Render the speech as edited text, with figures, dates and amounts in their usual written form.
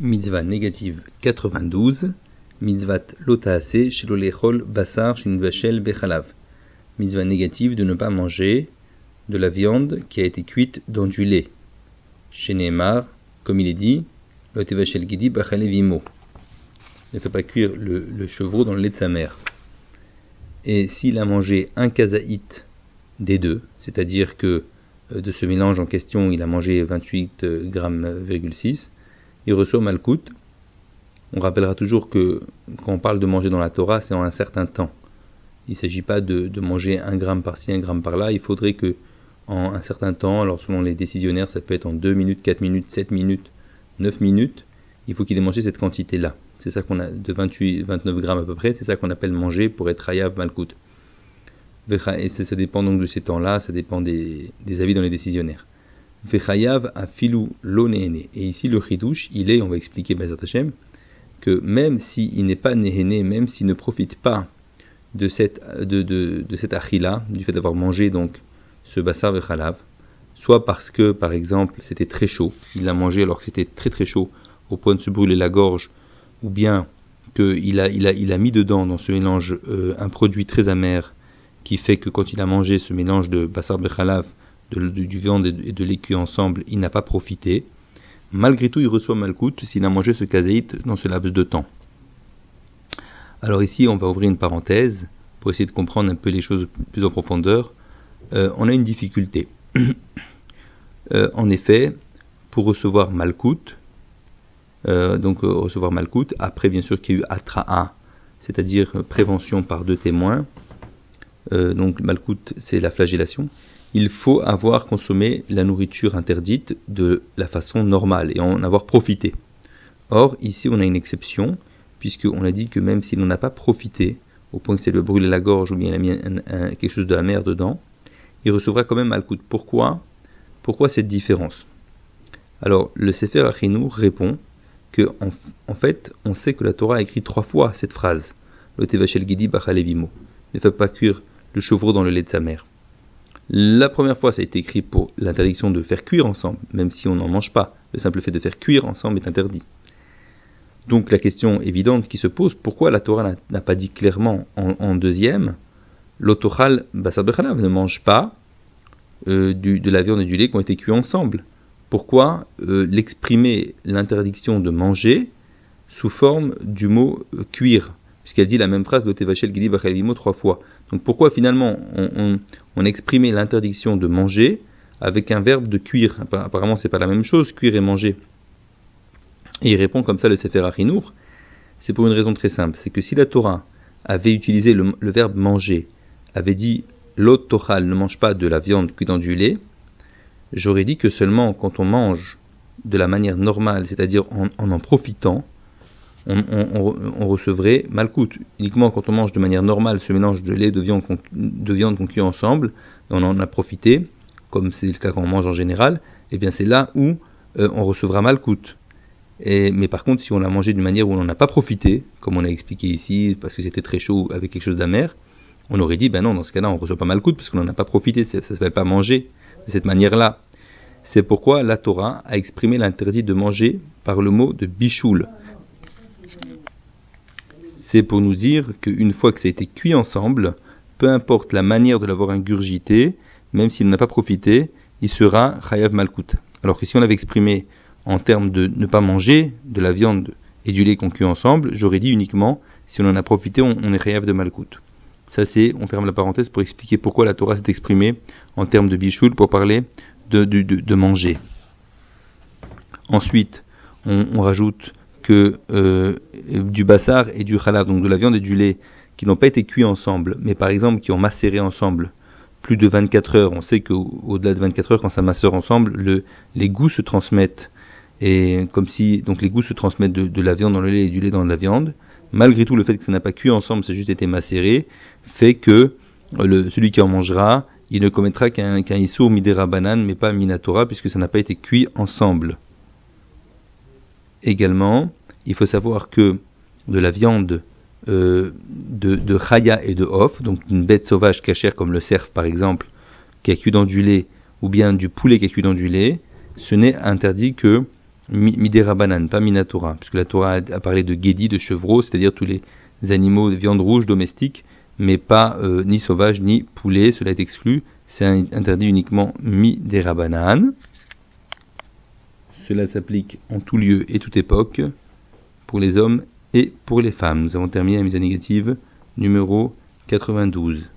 Mitzvah négative 92, Mitzvat lotaase shelo lechol basar shinvashel bechalav. Mitzvah négative de ne pas manger de la viande qui a été cuite dans du lait. Sheneemar, comme il est dit, lotevashel gidi bachalevimo. Ne fait pas cuire le chevreau dans le lait de sa mère. Et s'il a mangé un kazaït des deux, c'est-à-dire que de ce mélange en question, il a mangé 28 grammes, il reçoit malkout. On rappellera toujours que quand on parle de manger dans la Torah, c'est en un certain temps. Il ne s'agit pas de manger 1 gramme par-ci, 1 gramme par-là. Il faudrait que en un certain temps, alors selon les décisionnaires, ça peut être en 2 minutes, 4 minutes, 7 minutes, 9 minutes, il faut qu'il ait mangé cette quantité-là. C'est ça qu'on a, de 29 grammes à peu près, c'est ça qu'on appelle manger pour être hayav malkout. Et ça dépend donc de ces temps-là, ça dépend des avis dans les décisionnaires. Vechayav afilu lo nehene. Et ici le chidouche, il est, on va expliquer Bezat Hashem, que même s'il n'est pas nehene, même s'il ne profite pas de cette achila, du fait d'avoir mangé donc ce basar vechalav, soit parce que par exemple c'était très chaud, il l'a mangé alors que c'était très très chaud au point de se brûler la gorge, ou bien qu'il a mis dedans dans ce mélange un produit très amer qui fait que quand il a mangé ce mélange de basar bechalav, du viande et de lait cuit ensemble, il n'a pas profité. Malgré tout, il reçoit malkout s'il a mangé ce kazaït dans ce laps de temps. Alors ici, on va ouvrir une parenthèse pour essayer de comprendre un peu les choses plus en profondeur. On a une difficulté. En effet, pour recevoir malkout, recevoir malkout, après bien sûr qu'il y a eu atra'a, c'est-à-dire prévention par 2 témoins, donc malkout c'est la flagellation, il faut avoir consommé la nourriture interdite de la façon normale et en avoir profité. Or, ici, on a une exception, puisqu'on a dit que même s'il n'en a pas profité, au point que c'est le brûler la gorge ou bien il a mis quelque chose de amer dedans, il recevra quand même malkout. Pourquoi cette différence? Alors, le Sefer Achinour répond que, en fait, on sait que la Torah a écrit 3 fois cette phrase, Lotevashel gidi bachalevimo, ne fait pas cuire le chevreau dans le lait de sa mère. La première fois, ça a été écrit pour l'interdiction de faire cuire ensemble, même si on n'en mange pas. Le simple fait de faire cuire ensemble est interdit. Donc la question évidente qui se pose, pourquoi la Torah n'a pas dit clairement en deuxième, l'otochal basar bechalav ne mange pas de la viande et du lait qui ont été cuits ensemble? Pourquoi l'exprimer l'interdiction de manger sous forme du mot cuire, puisqu'elle dit la même phrase lotevashel gidi bachalevimo 3 fois. Donc pourquoi finalement on exprimait l'interdiction de manger avec un verbe de cuire? Apparemment c'est pas la même chose, cuire et manger. Et il répond comme ça le Sefer Achinour, c'est pour une raison très simple, c'est que si la Torah avait utilisé le verbe manger, avait dit l'ot tochal, ne mange pas de la viande cuite dans du lait, j'aurais dit que seulement quand on mange de la manière normale, c'est-à-dire en profitant, on recevrait malkout. Uniquement quand on mange de manière normale ce mélange de lait de viande qu'on cuit ensemble, et on en a profité, comme c'est le cas quand on mange en général, et bien c'est là où on recevra malkout. Mais par contre, si on l'a mangé d'une manière où on n'en a pas profité, comme on a expliqué ici, parce que c'était très chaud avec quelque chose d'amer, on aurait dit, ben non, dans ce cas-là, on ne reçoit pas malkout, parce qu'on n'en a pas profité, ça ne s'appelle pas manger de cette manière-là. C'est pourquoi la Torah a exprimé l'interdit de manger par le mot de bichoul. C'est pour nous dire qu'une fois que ça a été cuit ensemble, peu importe la manière de l'avoir ingurgité, même s'il n'en a pas profité, il sera chayav malkout. Alors que si on l'avait exprimé en termes de ne pas manger de la viande et du lait qu'on cuit ensemble, j'aurais dit uniquement, si on en a profité, on est chayav de malkout. Ça c'est, on ferme la parenthèse pour expliquer pourquoi la Torah s'est exprimée en termes de bichoul pour parler de manger. Ensuite, on rajoute que du bassar et du chalav, donc de la viande et du lait, qui n'ont pas été cuits ensemble, mais par exemple qui ont macéré ensemble plus de 24 heures, on sait qu'au-delà de 24 heures, quand ça macère ensemble, les goûts se transmettent, et comme si donc les goûts se transmettent de la viande dans le lait et du lait dans la viande, malgré tout le fait que ça n'a pas cuit ensemble, ça a juste été macéré, fait que celui qui en mangera, il ne commettra qu'un issour midera banane, mais pas minatora, puisque ça n'a pas été cuit ensemble. Également, il faut savoir que de la viande de chaya et de off, donc d'une bête sauvage cachère comme le cerf par exemple, qui est cuit dans du lait, ou bien du poulet qui est cuit dans du lait, ce n'est interdit que midérabanan, pas minatora, puisque la Torah a parlé de guédi, de chevreaux, c'est-à-dire tous les animaux de viande rouge domestiques, mais pas ni sauvages ni poulets, cela est exclu, c'est interdit uniquement midérabanan. Cela s'applique en tout lieu et toute époque, pour les hommes et pour les femmes. Nous avons terminé la mise à négative numéro 92.